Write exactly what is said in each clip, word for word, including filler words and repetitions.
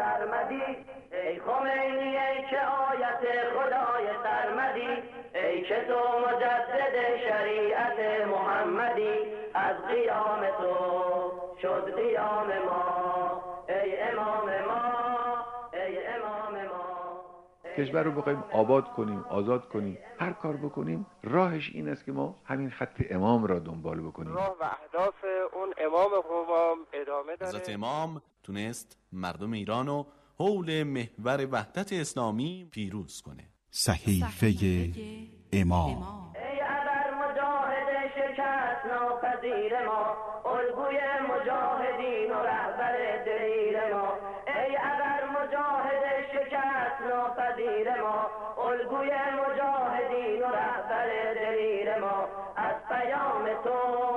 سرمدی، ای خمینی ای که آیت خدای سرمدی، ای که تو مجدد شریعت محمدی، از قیام تو شد قیام ما، ای امام ما، ای امام ما. کشور رو بخوایم آباد کنیم، آزاد کنیم، هر کار بکنیم راهش این است که ما همین خط امام را دنبال بکنیم. راه و اهداف اون امام قوام ادامه داره. حضرت امام تونست مردم ایران رو حول محور وحدت اسلامی پیروز کنه. صحیفه امام. ای ابر مجاهد شکست ناپذیر ما، الگوی مجاهدین و رهبر دلیر ما، ای ابر مجاهد شکست ناپذیر ما، الگوی مجاهدین و رهبر دلیر ما، از پیام تو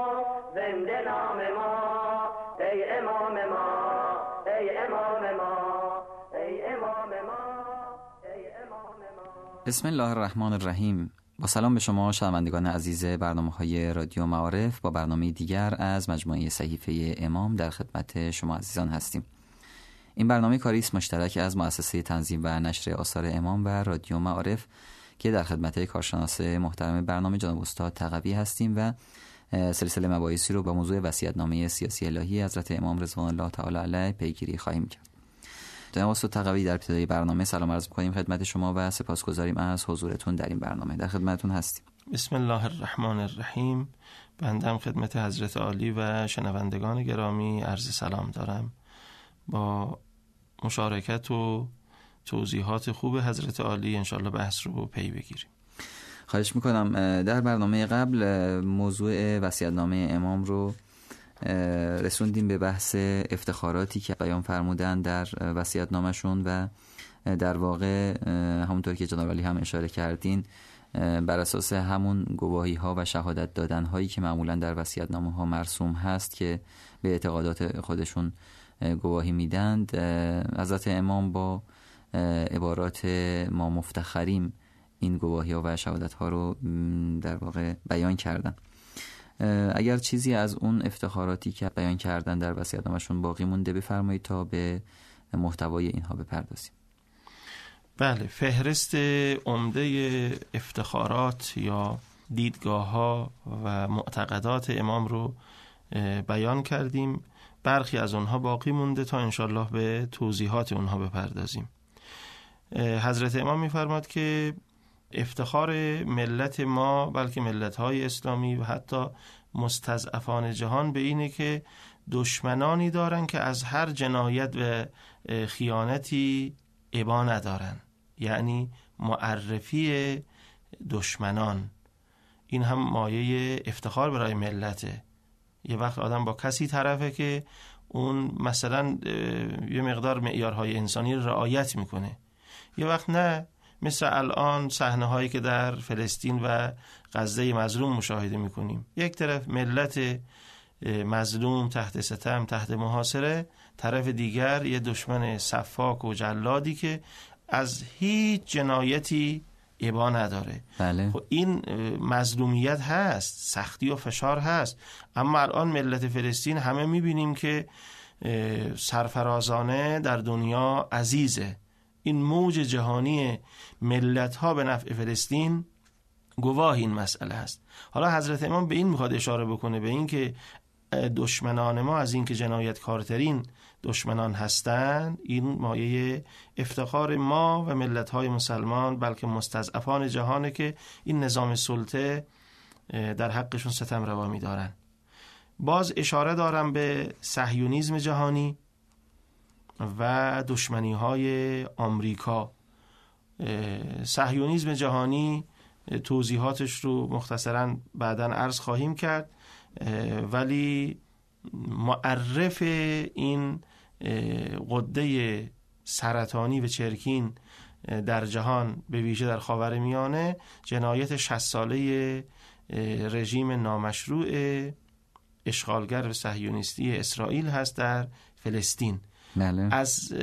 زنده نام ما، ای امام ما، ای امام ما، ای امام ما، ای امام ما. بسم الله الرحمن الرحیم. با سلام به شما شنوندگان عزیز برنامه‌های رادیو معارف، با برنامه دیگر از مجموعه صحیفه امام در خدمت شما عزیزان هستیم. این برنامه کاری است مشترک از مؤسسه تنظیم و نشر آثار امام و رادیو معارف که در خدمت کارشناس محترم برنامه جناب استاد تقوی هستیم و سلسله مباحثی رو با موضوع وصیت‌نامه سیاسی الهی حضرت امام رضوان الله تعالی علیه پیگیری خواهیم کرد. جناب استاد تقوی، در ابتدای برنامه سلام عرض می‌کنیم خدمت شما و سپاسگزاریم از حضورتون در این برنامه. در خدمتتون هستیم. بسم الله الرحمن الرحیم. بنده خدمت حضرت عالی و شنوندگان گرامی عرض سلام دارم. با مشارکت و توضیحات خوب حضرت عالی انشالله بحث رو پی بگیریم. خواهش میکنم. در برنامه قبل موضوع وصیت‌نامه امام رو رسوندیم به بحث افتخاراتی که بیان فرمودن در وصیت‌نامه‌شون و در واقع همونطور که جناب علی هم اشاره کردین بر اساس همون گواهی ها و شهادت دادن هایی که معمولا در وصیت‌نامه ها مرسوم هست که به اعتقادات خودشون گواهی میدند، حضرت امام با عبارات ما مفتخریم این گواهی ها و شهادت ها رو در واقع بیان کردن. اگر چیزی از اون افتخاراتی که بیان کردن در وصیت‌نامه‌شون باقی مونده بفرمایید تا به محتوای اینها بپردازیم. بله، فهرست عمده افتخارات یا دیدگاه ها و معتقدات امام رو بیان کردیم. برخی از اونها باقی مونده تا انشالله به توضیحات اونها بپردازیم. حضرت امام می‌فرماد که افتخار ملت ما بلکه ملت‌های اسلامی و حتی مستضعفان جهان به اینه که دشمنانی دارن که از هر جنایت و خیانتی ابا ندارن، یعنی معرفی دشمنان. این هم مایه افتخار برای ملته. یه وقت آدم با کسی طرفه که اون مثلا یه مقدار معیارهای انسانی رعایت میکنه، یه وقت نه، مثل الان صحنه هایی که در فلسطین و غزه مظلوم مشاهده میکنیم. یک طرف ملت مظلوم تحت ستم، تحت محاصره، طرف دیگر یه دشمن سفاک و جلادی که از هیچ جنایتی ابا نداره. بله. خب این مظلومیت هست، سختی و فشار هست، اما الان ملت فلسطین همه میبینیم که سرفرازانه در دنیا عزیزه. این موج جهانی ملت ها به نفع فلسطین گواه این مسئله هست. حالا حضرت امام به این میخواد اشاره بکنه، به این که دشمنان ما از این که جنایتکارترین دشمنان هستند، این مایه افتخار ما و ملت‌های مسلمان بلکه مستضعفان جهانه که این نظام سلطه در حقشون ستم روا می‌دارن. باز اشاره دارم به صهیونیسم جهانی و دشمنی‌های آمریکا. صهیونیسم جهانی توضیحاتش رو مختصراً بعداً عرض خواهیم کرد، ولی معرف این غده سرطانی و چرکین در جهان به ویژه در خاورمیانه جنایت شصت ساله رژیم نامشروع اشغالگر و صهیونیستی اسرائیل هست در فلسطین. بله. از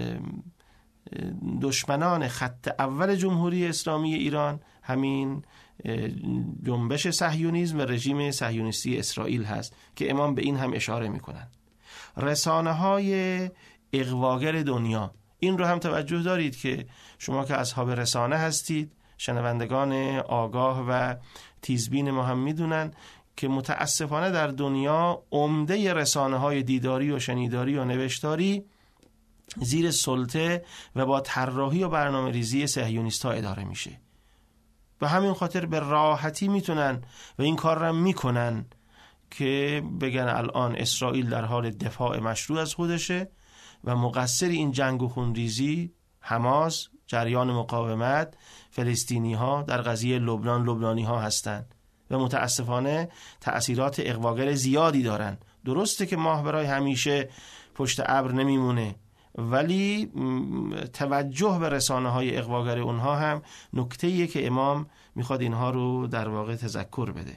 دشمنان خط اول جمهوری اسلامی ایران همین جنبش صهیونیسم و رژیم صهیونیستی اسرائیل هست که امام به این هم اشاره میکنن. رسانه های اغواگر دنیا. این رو هم توجه دارید که شما که اصحاب رسانه هستید، شنوندگان آگاه و تیزبین ما هم میدونن که متاسفانه در دنیا عمده رسانه های دیداری و شنیداری و نوشتاری زیر سلطه و با طراحی و برنامه ریزی صهیونیست ها اداره میشه. و همین خاطر به راحتی میتونن و این کار را میکنن که بگن الان اسرائیل در حال دفاع مشروع از خودشه و مقصر این جنگ و خونریزی حماس، جریان مقاومت، فلسطینی ها در قضیه لبنان، لبنانی ها هستند و متاسفانه تأثیرات اغواگر زیادی دارن. درسته که ماه برای همیشه پشت ابر نمیمونه، ولی توجه به رسانه های اغواگر اونها هم نکته‌ایه که امام میخواد اینها رو در واقع تذکر بده.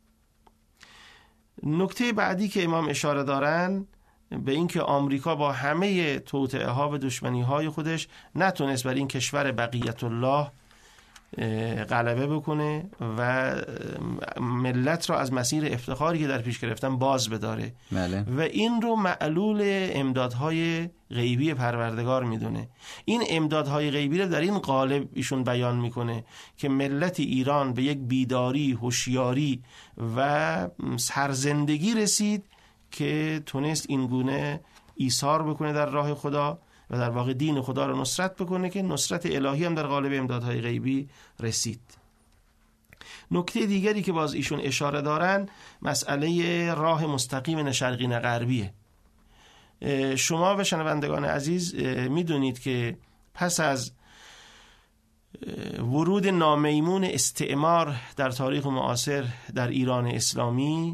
نکته بعدی که امام اشاره دارن به این که آمریکا با همه توطئه ها و دشمنی های خودش نتونست بر این کشور بقیت الله غلبه بکنه و ملت را از مسیر افتخاری که در پیش گرفتن باز بداره. بله. و این رو معلول امدادهای غیبی پروردگار میدونه. این امدادهای غیبی رو در این قالب ایشون بیان میکنه که ملت ایران به یک بیداری، هوشیاری و سرزندگی رسید که تونست این گونه ایثار بکنه در راه خدا و در واقع دین خدا رو نصرت بکنه که نصرت الهی هم در قالب امدادهای غیبی رسید. نکته دیگری که باز ایشون اشاره دارن مسئله راه مستقیم نه شرقی نه غربیه. شما و شنوندگان عزیز میدونید که پس از ورود نامیمون استعمار در تاریخ معاصر در ایران اسلامی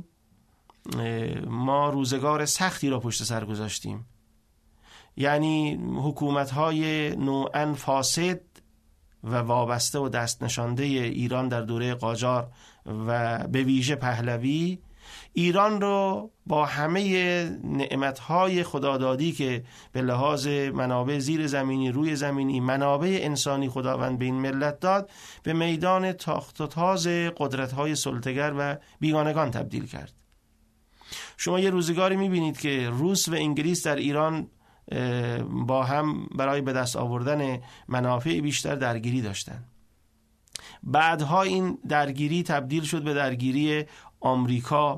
ما روزگار سختی را پشت سر گذاشتیم. یعنی حکومت‌های نوعاً فاسد و وابسته و دست نشانده ایران در دوره قاجار و به ویژه پهلوی ایران رو با همه نعمت‌های خدادادی که به لحاظ منابع زیر زمینی، روی زمینی، منابع انسانی خداوند به این ملت داد، به میدان تاخت و تاز قدرت‌های سلطه‌گر و بیگانگان تبدیل کرد. شما یه روزگاری می‌بینید که روس و انگلیس در ایران با هم برای به دست آوردن منافع بیشتر درگیری داشتن. بعدها این درگیری تبدیل شد به درگیری آمریکا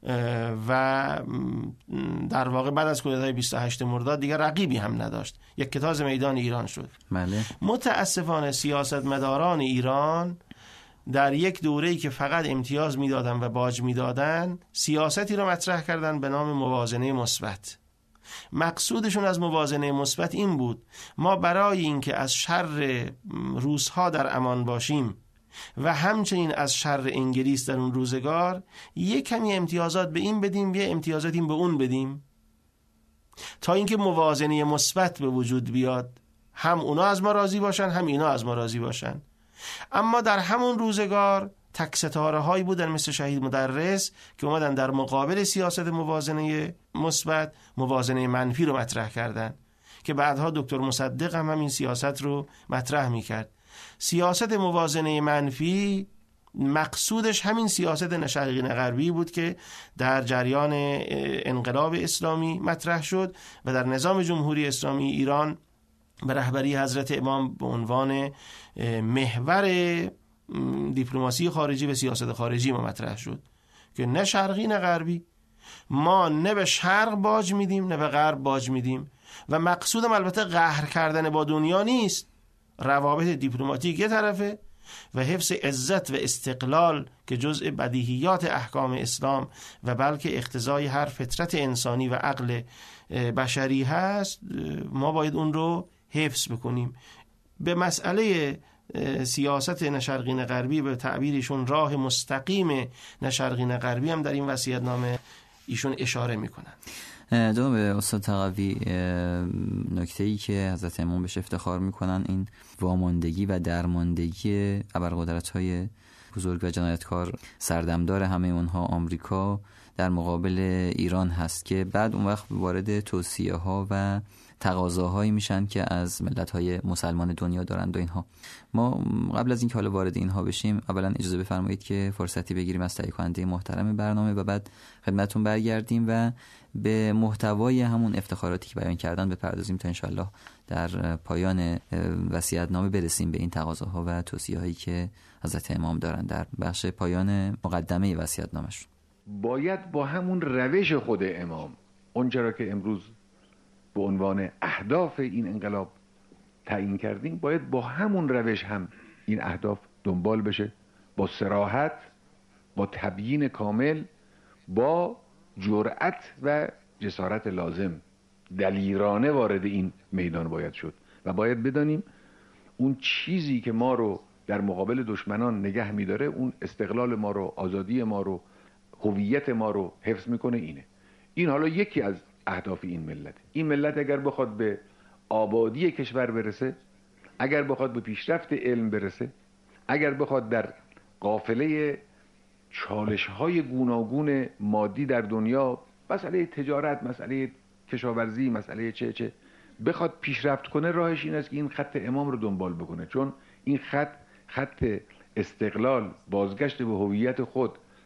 و در واقع بعد از کودتای بیست و هشتم مرداد دیگر رقیبی هم نداشت، یک کتاز میدان ایران شد. بله. متاسفانه سیاستمداران ایران در یک دوره‌ای که فقط امتیاز میدادن و باج میدادن سیاستی رو مطرح کردن به نام موازنه مثبت. مقصودشون از موازنه مثبت این بود ما برای اینکه از شر روس‌ها در امان باشیم و همچنین از شر انگلیس در اون روزگار یک کمی امتیازات به این بدیم، یه امتیازات این به اون بدیم تا اینکه موازنه مثبت به وجود بیاد، هم اونا از ما راضی باشن هم اینا از ما راضی باشن. اما در همون روزگار تک ستاره هایی بودن مثل شهید مدرس که اومدن در مقابل سیاست موازنه مثبت موازنه منفی رو مطرح کردن که بعدها دکتر مصدق هم همین سیاست رو مطرح میکرد. سیاست موازنه منفی مقصودش همین سیاست نه شرقی نه غربی بود که در جریان انقلاب اسلامی مطرح شد و در نظام جمهوری اسلامی ایران به رهبری حضرت امام به عنوان محور دیپلماسی خارجی و سیاست خارجی ما مطرح شد که نه شرقی نه غربی، ما نه به شرق باج میدیم نه به غرب باج میدیم و مقصودم البته قهر کردن با دنیا نیست، روابط دیپلماتیک یه طرفه و حفظ عزت و استقلال که جزء بدیهیات احکام اسلام و بلکه اقتضای هر فطرت انسانی و عقل بشری هست، ما باید اون رو حفظ بکنیم. به مسئله سیاست نه شرقی نه غربی به تعبیرشون راه مستقیم نه شرقی نه غربی هم در این وصیت‌نامه ایشون اشاره میکنن. دو به استاد تقوی نکته‌ای که حضرت امام بهش افتخار میکنن این واماندگی و درماندگی ابرقدرت‌های بزرگ و جنایتکار سردمدار همه اونها آمریکا در مقابل ایران هست که بعد اون وقت وارد توصیه ها و تقاضاهایی میشن که از ملت‌های مسلمان دنیا دارند و اینها. ما قبل از اینکه حالا وارد اینها بشیم، اولا اجازه بفرمایید که فرصتی بگیریم از تهیه کننده محترم برنامه و بعد خدمتتون برگردیم و به محتوای همون افتخاراتی که بیان کردن بپردازیم تا انشالله در پایان وصیت‌نامه برسیم به این تقاضاها و توصیه‌هایی که حضرت امام دارن در بخش پایان مقدمه وصیت‌نامه‌شون. باید با همون روش خود امام اونچه را که امروز به عنوان اهداف این انقلاب تعیین کردیم، باید با همون روش هم این اهداف دنبال بشه، با صراحت، با تبیین کامل، با جرأت و جسارت لازم. دلیرانه وارد این میدان باید شد و باید بدانیم اون چیزی که ما رو در مقابل دشمنان نگه میداره، اون استقلال ما رو، آزادی ما رو، هویت ما رو حفظ میکنه. اینه این حالا یکی از اهداف این ملت. این ملت اگر بخواد به آبادی کشور برسه، اگر بخواد به پیشرفت علم برسه، اگر بخواد در قافله چالش‌های گوناگون مادی در دنیا، مسئله تجارت، مسئله کشاورزی، مسئله چه چه بخواد پیشرفت کنه، راهش این است که این خط امام رو دنبال بکنه. چون این خط خط استقلال، بازگشت به هویت خود،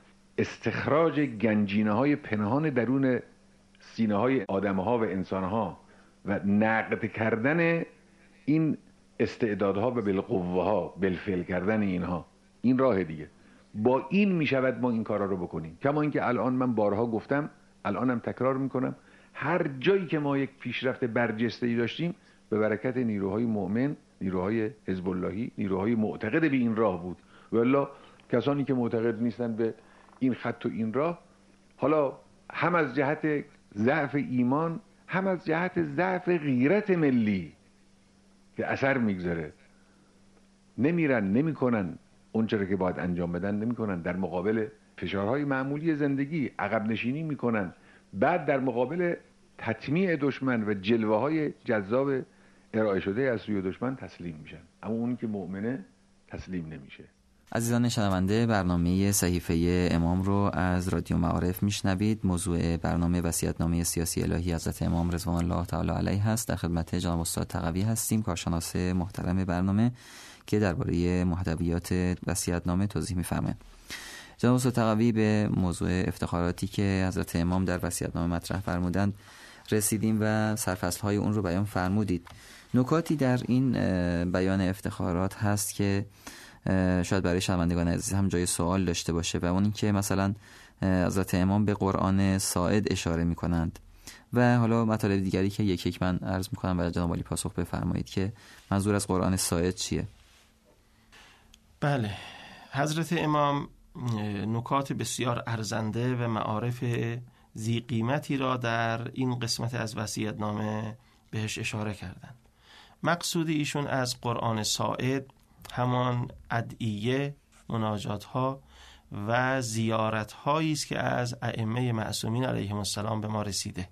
استخراج گنجینه‌های پنهان درون سینه‌های آدم‌ها و انسان‌ها و نقد کردن این استعدادها و بالقوه‌ها، بالفعل کردن اینها، این راه دیگه. با این میشود ما این کارا رو بکنیم. کما اینکه الان من بارها گفتم، الانم تکرار میکنم، هر جایی که ما یک پیشرفت برجسته‌ای داشتیم به برکت نیروهای مؤمن، نیروهای حزب اللهی، نیروهای معتقد به این راه بود. والا کسانی که معتقد نیستن به این خط و این راه، حالا هم از جهت ضعف ایمان، هم از جهت ضعف غیرت ملی که اثر میگذاره، نمیرن، نمیکنن اون چرا که باید انجام بدن، نمیکنن. در مقابل فشارهای معمولی زندگی عقب نشینی میکنن. بعد در مقابل تطمیع دشمن و جلوه های جذاب ارائه شده از سوی دشمن تسلیم میشن، اما اون که مؤمنه تسلیم نمیشه. عزیزان شنونده، برنامه صحیفه امام رو از رادیو معارف میشنوید. موضوع برنامه وصیت‌نامه سیاسی الهی حضرت امام رضوان الله تعالی علیه هست. در خدمت جناب استاد تقوی هستیم، کارشناس محترم برنامه که درباره محتویات وصیت‌نامه توضیح می‌فرمایند. جناب استاد تقوی، به موضوع افتخاراتی که حضرت امام در وصیت‌نامه مطرح فرمودند رسیدیم و سرفصل‌های اون رو بیان فرمودید. نکاتی در این بیان افتخارات هست که شاید برای شنوندگان عزیز هم جای سوال داشته باشه و اون این که مثلا حضرت امام به قرآن ساعد اشاره می‌کنند و حالا مطالب دیگری که یک یک من عرض می‌کنم و جناب عالی پاسخ بفرمایید که منظور از قرآن ساعد چیه؟ بله، حضرت امام نکات بسیار ارزنده و معارف ذی قیمتی را در این قسمت از وصیت‌نامه بهش اشاره کردند. مقصود ایشون از قرآن ساعد همان ادعیه، مناجات ها و زیارت هایی است که از ائمه معصومین علیهم السلام به ما رسیده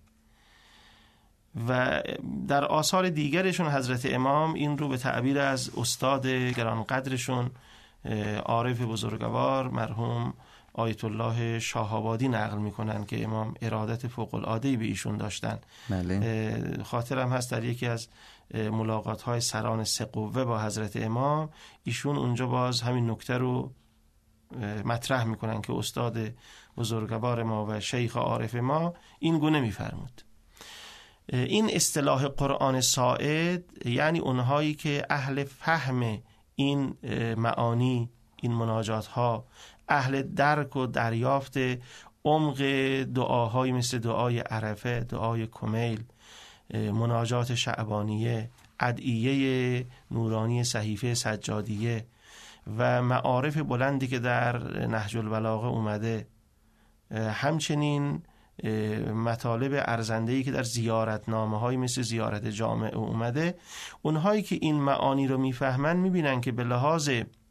و در آثار دیگرشون حضرت امام این رو به تعبیر از استاد گرانقدرشون عارف بزرگوار مرحوم آیت الله شاه‌آبادی نقل میکنن که امام ارادت فوق العاده‌ای به ایشون داشتن. بله. خاطرم هست در یکی از ملاقات های سران سه قوه با حضرت امام ایشون اونجا باز همین نکته رو مطرح میکنن که استاد بزرگوار ما و شیخ عارف ما این گونه میفرمود. این اصطلاح قرآن ساعد یعنی اونهایی که اهل فهم این معانی، این مناجات ها، اهل درک و دریافت عمق دعاهای مثل دعای عرفه، دعای کمیل، مناجات شعبانیه، ادعیه نورانی صحیفه سجادیه و معارف بلندی که در نهج البلاغه اومده، همچنین مطالب ارزنده‌ای که در زیارتنامه های مثل زیارت جامع اومده، اونهایی که این معانی رو میفهمن میبینن که به لحاظ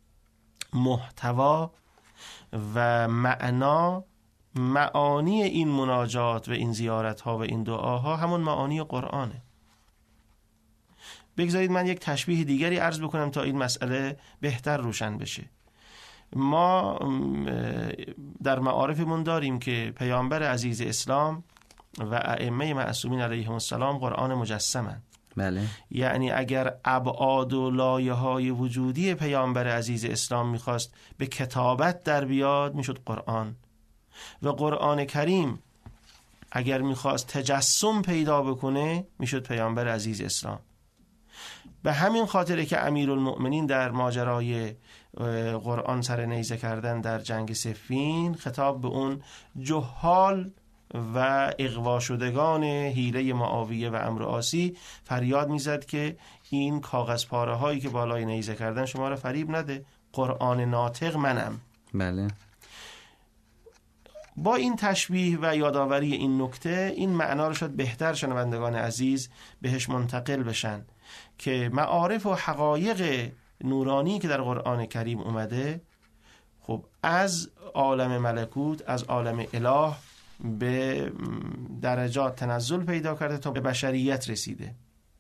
محتوا و معنا، معانی این مناجات و این زیارت ها و این دعاها همون معانی قرآنه. بگذارید من یک تشبیه دیگری عرض بکنم تا این مسئله بهتر روشن بشه. ما در معارفمون داریم که پیامبر عزیز اسلام و ائمه معصومین علیهم السلام قرآن مجسمند. بله. یعنی اگر ابعاد و لایه های وجودی پیامبر عزیز اسلام میخواست به کتابت در بیاد میشد قرآن، و قرآن کریم اگر میخواست تجسم پیدا بکنه میشد پیامبر عزیز اسلام. به همین خاطره که امیرالمؤمنین در ماجرای قرآن سر نیزه کردن در جنگ صفین خطاب به اون جهال و اغوا شدگان حیله معاویه و عمرو عاصی فریاد میزد که این کاغذ پاره هایی که بالای نیزه کردن شما را فریب نده، قرآن ناطق منم. بله. با این تشبیه و یادآوری این نکته این معنا رو شاید بهتر شنوندگان عزیز بهش منتقل بشن که معارف و حقایق نورانی که در قرآن کریم اومده خب از عالم ملکوت، از عالم اله به درجات تنزل پیدا کرده تا به بشریت رسیده.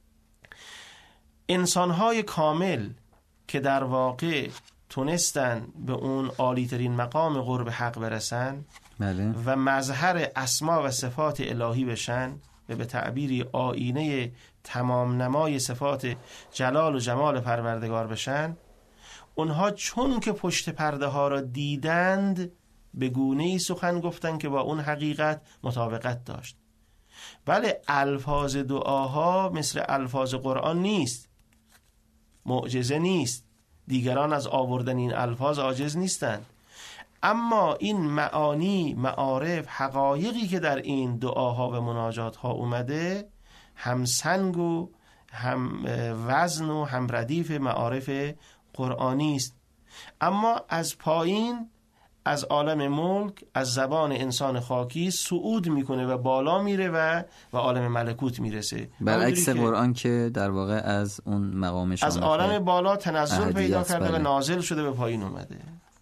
انسانهای کامل که در واقع تونستن به اون عالی ترین مقام قرب حق برسن بله. و مظهر اسما و صفات الهی بشن و به تعبیری آینه تمام نمای صفات جلال و جمال پروردگار بشن، اونها چون که پشت پرده ها را دیدند به گونه‌ای سخن گفتن که با اون حقیقت مطابقت داشت. بله الفاظ دعاها مثل الفاظ قرآن نیست، معجزه نیست، دیگران از آوردن این الفاظ عاجز نیستند، اما این معانی، معارف، حقایقی که در این دعاها و مناجاتها اومده هم سنگ و هم وزن و هم ردیف معارف قرآنی است. اما از پایین، از عالم ملک، از زبان انسان خاکی صعود میکنه و بالا میره و و عالم ملکوت میرسه، برعکس قرآن که در واقع از اون مقام از عالم بالا تنزل پیدا کرده بله. و نازل شده به پایین اومده.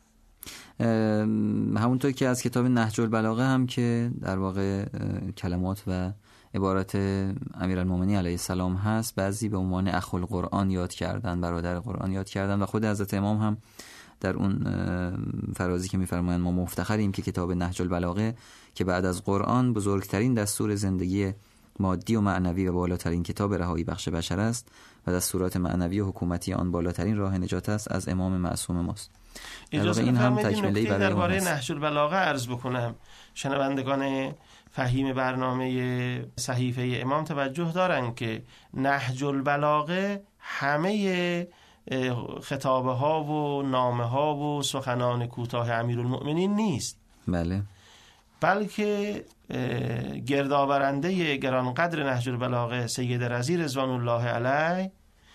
همونطور که از کتاب نهج البلاغه هم که در واقع کلمات و عبارت امیرالمومنین علیه السلام هست، بعضی به عنوان اخو القرآن یاد کردن، برادر قرآن یاد کردن، و خود حضرت امام هم در اون فرازی که می‌فرمایند ما مفتخریم که کتاب نهج البلاغه که بعد از قرآن بزرگترین دستور زندگی مادی و معنوی و بالاترین کتاب رهایی بخش بشر است و دستورات معنوی و حکومتی آن بالاترین راه نجات است، از امام معصوم ماست. اجازه این هم تکمیلی تکمیلی برای درباره نهج البلاغه عرض بکنم. شنوندگان فهیم برنامه صحیفه امام توجه دارن که نهج البلاغه همه خطابه ها و نامه ها و سخنان کوتاه امیرالمؤمنین نیست، بله، بلکه گردآورنده گرانقدر نهج البلاغه سید رضی رضوان الله علیه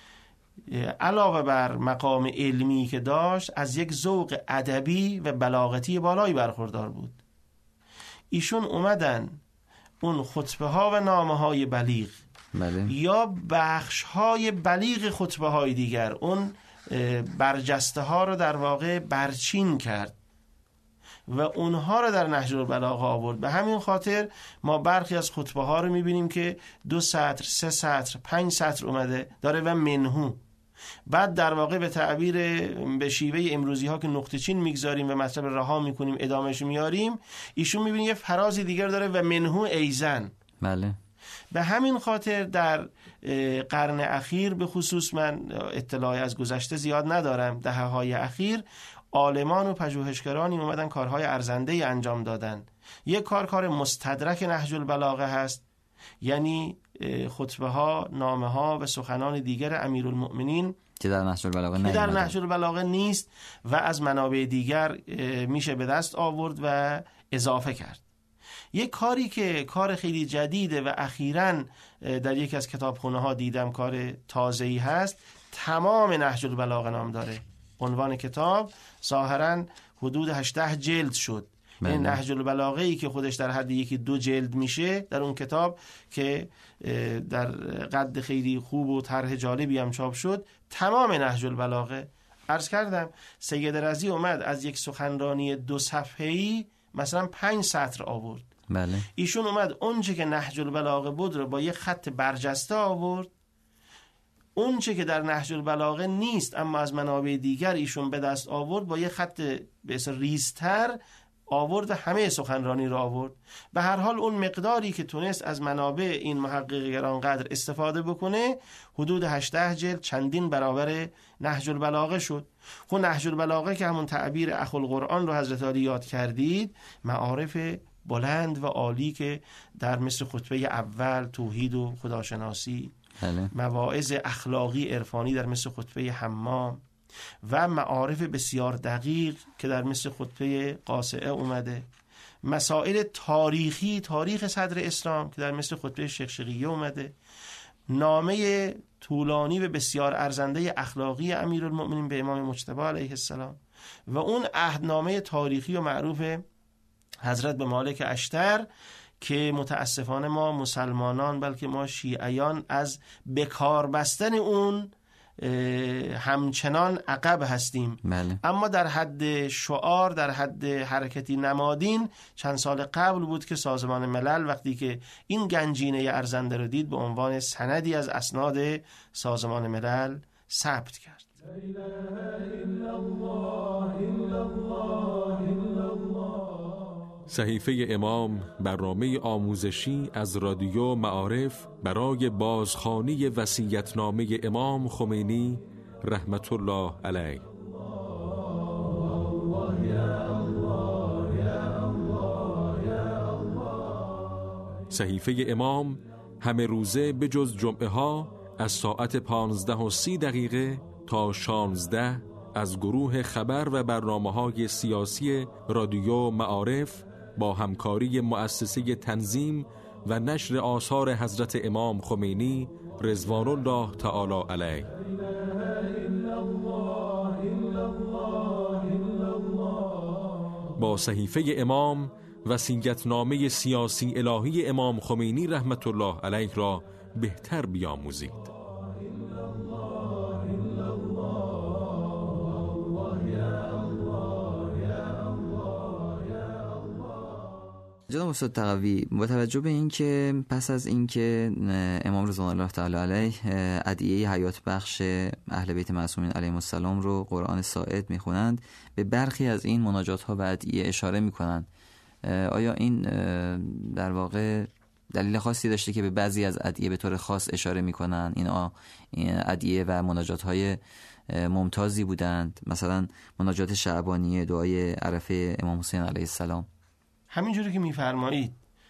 علاوه بر مقام علمی که داشت از یک ذوق ادبی و بلاغتی بالایی برخوردار بود. ایشون اومدن اون خطبه ها و نامه های بلیغ بله. یا بخش های بلیغ خطبه های دیگر، اون برجسته ها رو در واقع برچین کرد و اونها رو در نهج البلاغه آورد. به همین خاطر ما برخی از خطبه ها رو میبینیم که دو سطر، سه سطر، پنج سطر اومده داره و منهو. بعد در واقع به تعبیر به شیوه امروزی ها که نقطه چین میگذاریم و مطلب رها میکنیم ادامهش میاریم، ایشون میبینیم یه فرازی دیگر داره و منهو ایزن. بله. به همین خاطر در قرن اخیر به خصوص، من اطلاعی از گذشته زیاد ندارم، دهه های اخیر عالمان و پژوهشگرانی اومدن کارهای ارزنده انجام دادن. یک کار کار مستدرک نهج البلاغه هست، یعنی خطبه ها، نامه ها و سخنان دیگر امیرالمؤمنین که در نهج البلاغه که در نهج البلاغه نیست و از منابع دیگر میشه به دست آورد و اضافه کرد. یک کاری که کار خیلی جدیده و اخیراً در یکی از کتابخونه ها دیدم کار تازه‌ای هست، تمام نهج البلاغه نام داره. عنوان کتاب ظاهراً حدود هجده جلد شد. این نهج البلاغه ای که خودش در حد یکی دو جلد میشه، در اون کتاب که در قد خیلی خوب و طرح جالبی هم چاپ شد، تمام نهج البلاغه. عرض کردم سید رضی اومد از یک سخنرانی دو صفحه‌ای مثلا پنج سطر آورد. بله. ایشون اومد اونچه که نهج البلاغه بود رو با یک خط برجسته آورد، اون چه که در نهج البلاغه نیست اما از منابع دیگر ایشون به دست آورد، با یه خط به اصطلاح ریزتر آورد و همه سخنرانی را آورد. به هر حال اون مقداری که تونست از منابع این محقق گرانقدر استفاده بکنه حدود هجده جلد، چندین برابر نهج البلاغه شد. خب نهج البلاغه که همون تعبیر اخوالقرآن رو حضرت علی یاد کردید، معارف بلند و عالی که در مثل خطبه اول توحید و خداشناسی، بله. مواعظ اخلاقی عرفانی در مثل خطبه حمام و معارف بسیار دقیق که در مثل خطبه قاصعه اومده، مسائل تاریخی، تاریخ صدر اسلام که در مثل خطبه شقشقیه اومده، نامه طولانی و بسیار ارزنده اخلاقی امیرالمؤمنین به امام مجتبی علیه السلام و اون عهدنامه تاریخی و معروف حضرت به مالک اشتر که متاسفانه ما مسلمانان بلکه ما شیعیان از بکار بستن اون همچنان عقب هستیم. بله. اما در حد شعار، در حد حرکتی نمادین، چند سال قبل بود که سازمان ملل وقتی که این گنجینه ارزنده رو دید به عنوان سندی از اسناد سازمان ملل ثبت کرد. صحیفه امام، برنامه آموزشی از رادیو معارف برای بازخوانی وصیت‌نامه امام خمینی رحمت الله علیه. صحیفه امام همه روزه به جز جمعه ها از ساعت پانزده و سی دقیقه تا شانزده از گروه خبر و برنامه‌های سیاسی رادیو معارف با همکاری مؤسسه تنظیم و نشر آثار حضرت امام خمینی رضوان الله تعالی علیه. با صحیفه امام وصیت‌نامه سیاسی الهی امام خمینی رحمت الله علیه را بهتر بیاموزید. جناب استاد تقوی، با توجه به این که پس از این که امام رضوان الله تعالی علیه ادعیه حیات بخش اهل بیت معصومین علیهم السلام رو قرآن ساعد میخونند، به برخی از این مناجات ها و ادعیه اشاره میکنند. آیا این در واقع دلیل خاصی داشته که به بعضی از ادعیه به طور خاص اشاره میکنند؟ این ادعیه و مناجات های ممتازی بودند، مثلا مناجات شعبانیه، دعای عرفه امام حسین علیه السلام؟ همینجوری که میفرمایید،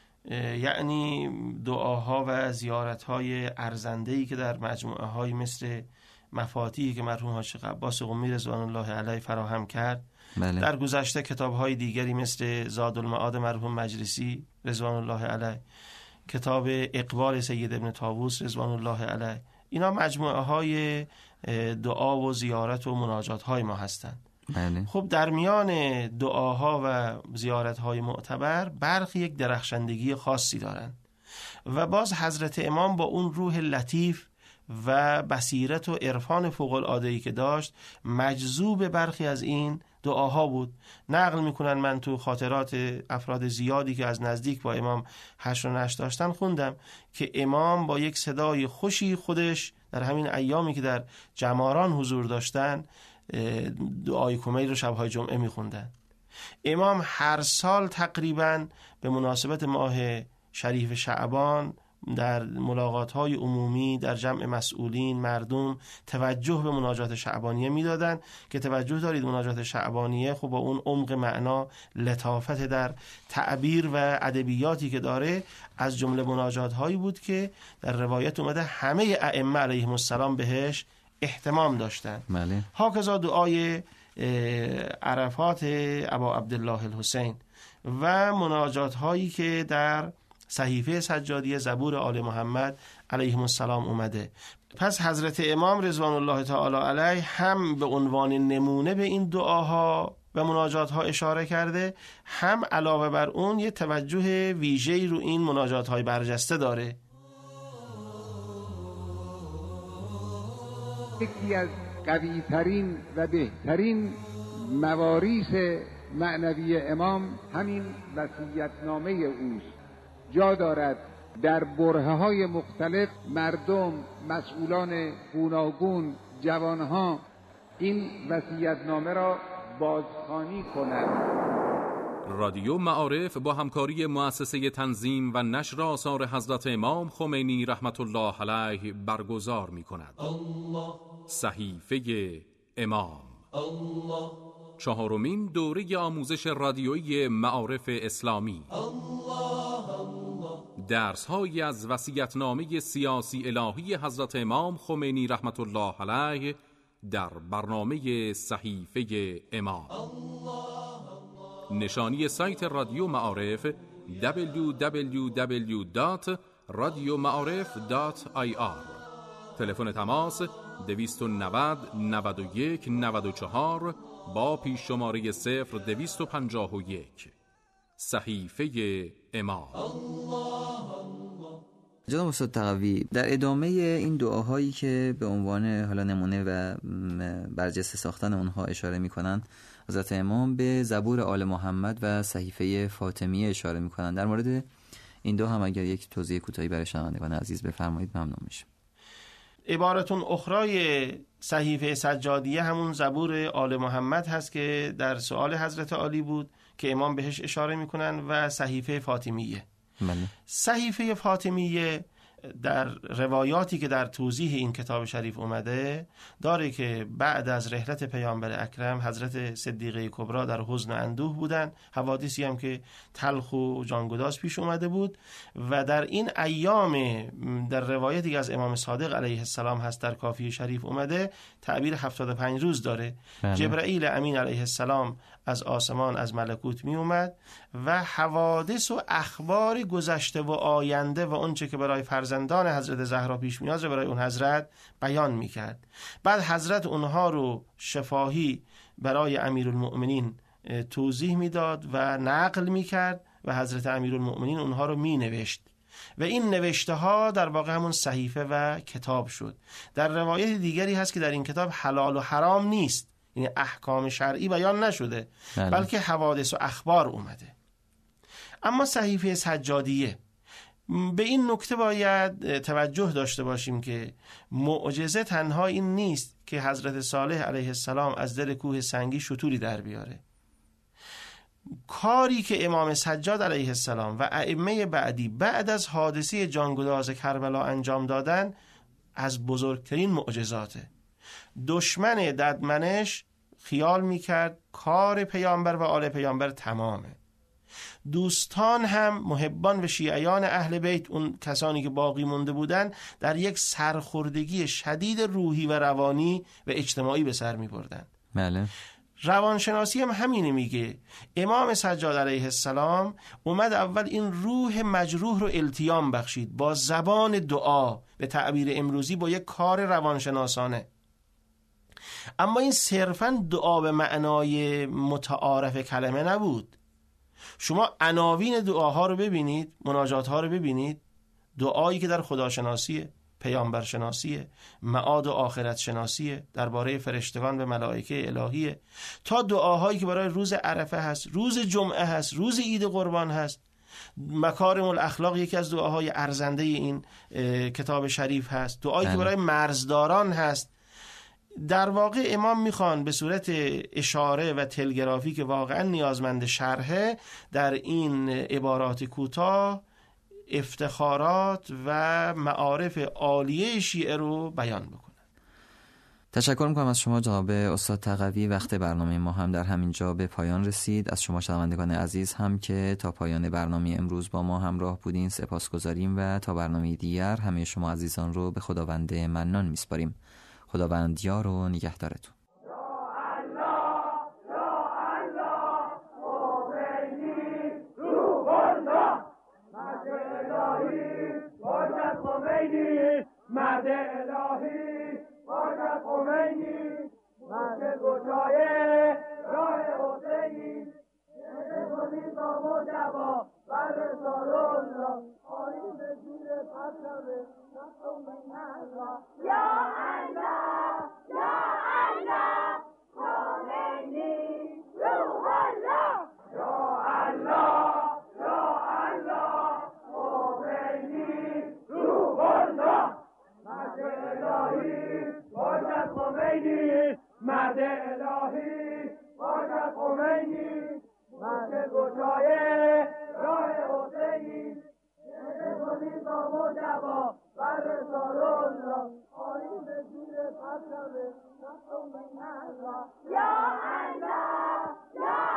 یعنی دعاها و زیارتهای ارزنده‌ای که در مجموعه های مثل مفاتیحی که مرحوم حاج عباس قمی رضوان الله علیه فراهم کرد، بله. در گذشته کتاب‌های دیگری مثل زادالمعاد مرحوم مجلسی رضوان الله علیه، کتاب اقبال سید ابن طاووس رضوان الله علیه، اینا مجموعه های دعا و زیارت و مناجات های ما هستند. بله. خب در میان دعاها و زیارتهای معتبر برخی یک درخشندگی خاصی دارند و باز حضرت امام با اون روح لطیف و بصیرت و عرفان فوق العاده‌ای که داشت مجذوب برخی از این دعاها بود. نقل میکنن، من تو خاطرات افراد زیادی که از نزدیک با امام حشر و نشر داشتن خوندم که امام با یک صدای خوشی خودش در همین ایامی که در جماران حضور داشتن دعای کمیل رو شبهای جمعه میخوندن. امام هر سال تقریبا به مناسبت ماه شریف شعبان در ملاقات‌های عمومی در جمع مسئولین مردم توجه به مناجات شعبانیه میدادن که توجه دارید مناجات شعبانیه خب با اون عمق معنا، لطافت در تعبیر و ادبیاتی که داره، از جمله مناجات‌هایی بود که در روایت اومده همه ائمه علیهم السلام بهش اهتمام داشتن. بله. هاکذا دعای عرفات ابا عبدالله الحسین و مناجات هایی که در صحیفه سجادی زبور آل محمد علیهم السلام اومده. پس حضرت امام رضوان الله تعالی علیه هم به عنوان نمونه به این دعاها و مناجات ها اشاره کرده، هم علاوه بر اون یه توجه ویژه‌ای رو این مناجات های برجسته داره. یکی از قوی‌ترین و بهترین مواریث معنوی امام همین وصیت‌نامه اوست. جا دارد در برهه‌های مختلف مردم، مسئولان گوناگون، جوانها این وصیت‌نامه را بازخوانی کنند. رادیو معارف با همکاری مؤسسه تنظیم و نشر آثار حضرت امام خمینی رحمت الله علیه برگزار می‌کند. صحیفه امام، چهارمین دوره آموزش رادیویی معارف اسلامی. درس‌هایی از وصیت‌نامه سیاسی الهی حضرت امام خمینی رحمت الله علیه در برنامه صحیفه امام. نشانی سایت رادیو معارف دبلیو دبلیو دبلیو دات رادیو معارف دات آی آر. تلفن تماس دویست و نود نود و یک نود و چهار با پیش شماره صفر دویست و پنجاه و یک. صحیفه امام. جناب استاد تقوی، در ادامه این دعاهایی که به عنوان حالا نمونه و برجسته ساختن اونها اشاره میکنن، حضرت امام به زبور آل محمد و صحیفه فاطمیه اشاره میکنن. در مورد این دو هم اگر یک توضیح کوتاهی برای شنوندگان عزیز بفرمایید ممنون میشم. عبارتون اخرای صحیفه سجادیه همون زبور آل محمد هست که در سؤال حضرت علی بود که امام بهش اشاره میکنن و صحیفه فاطمیه. بله. صحیفه فاطمیه در روایاتی که در توضیح این کتاب شریف اومده داره که بعد از رحلت پیامبر اکرم حضرت صدیقه کبرا در حزن و اندوه بودن، حوادثی هم که تلخ و جانگداز پیش اومده بود و در این ایام در روایتی که از امام صادق علیه السلام هست در کافی شریف اومده تعبیر هفتاد و پنج روز داره. بله. جبرائیل امین علیه السلام از آسمان از ملکوت می اومد و حوادث و اخبار گذشته و آینده و اونچه که برای فرزندان حضرت زهرا پیش میاد رو برای اون حضرت بیان میکرد. بعد حضرت اونها رو شفاهی برای امیرالمؤمنین توضیح میداد و نقل میکرد و حضرت امیرالمؤمنین اونها رو مینوشت و این نوشته ها در واقع همون صحیفه و کتاب شد. در روایت دیگری هست که در این کتاب حلال و حرام نیست، یعنی احکام شرعی بیان نشده بله. بلکه حوادث و اخبار اومده. اما صحیفه سجادیه، به این نکته باید توجه داشته باشیم که معجزه تنها این نیست که حضرت صالح علیه السلام از دل کوه سنگی شتوری در بیاره. کاری که امام سجاد علیه السلام و ائمه بعدی بعد از حادثه جانگداز کربلا انجام دادن از بزرگترین معجزاته. دشمن ددمنش خیال میکرد کار پیامبر و آل پیامبر تمامه. دوستان هم محبان و شیعیان اهل بیت، اون کسانی که باقی مونده بودن، در یک سرخوردگی شدید روحی و روانی و اجتماعی به سر می بردن. بله. روانشناسی هم همینه میگه. امام سجاد علیه السلام اومد اول این روح مجروح رو التیام بخشید با زبان دعا، به تعبیر امروزی با یک کار روانشناسانه. اما این صرفاً دعا به معنای متعارف کلمه نبود. شما عناوین دعاها رو ببینید، مناجات ها رو ببینید، دعایی که در خداشناسیه، پیامبر شناسیه، معاد و آخرت شناسیه، درباره فرشتگان و ملائکه الهیه، تا دعاهایی که برای روز عرفه هست، روز جمعه هست، روز عید قربان هست. مکارم الاخلاق یکی از دعاهای ارزنده این کتاب شریف هست، دعایی که برای مرزداران هست. در واقع امام میخوان به صورت اشاره و تلگرافی که واقعا نیازمند شرحه در این عبارات کوتاه افتخارات و معارف عالیه شیعه رو بیان بکنن. تشکر میکنم از شما جناب استاد تقوی. وقت برنامه ما هم در همین جا به پایان رسید. از شما شنوندگان عزیز هم که تا پایان برنامه امروز با ما همراه بودین سپاسگزاریم و تا برنامه دیگر همه شما عزیزان رو به خداوند منان میسپاریم. خداوند یار و نگهدارتون. مرد الهی باید خمینی، مرد گشایه راه حسینی، کنی با مجبا بر رسال الله آیین زیر پرچم نقم الله. یا الله یا الله خمینی روح الله. یا الله یا الله خمینی نجبا و رسال الله آیین زیر پرچم نصر من الله یا الله یا